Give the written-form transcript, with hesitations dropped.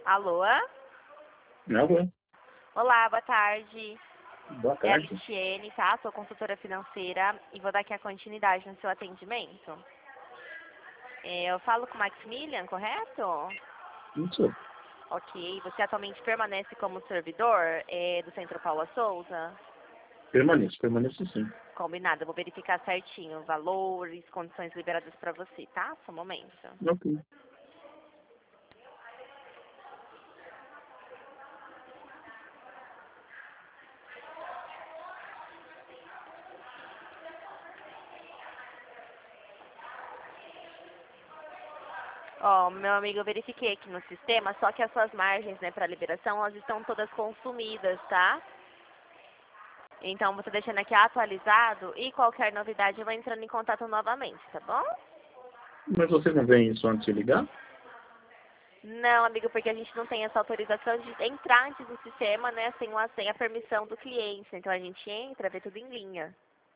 Alô? Alô, Olá, boa tarde. boa É a tarde. Listiene, tá? Sou consultora financeira e vou dar aqui a continuidade no seu atendimento. Eu falo com o Maximilian, correto? Isso, Ok. Você atualmente permanece como servidor do Centro Paula Souza? permaneço sim. Combinado. Eu vou verificar certinho valores, condições liberadas para você, tá? Só um momento. Ok. Ó, meu amigo, eu verifiquei aqui no sistema, só que as suas margens, né, para liberação, elas estão todas consumidas, tá? Então, você deixando aqui atualizado e qualquer novidade eu vou entrando em contato novamente, tá bom? Mas você não vem só antes de ligar? Não, amigo, porque a gente não tem essa autorização de entrar antes no sistema, né, sem a permissão do cliente. Então, a gente entra, vê tudo em linha.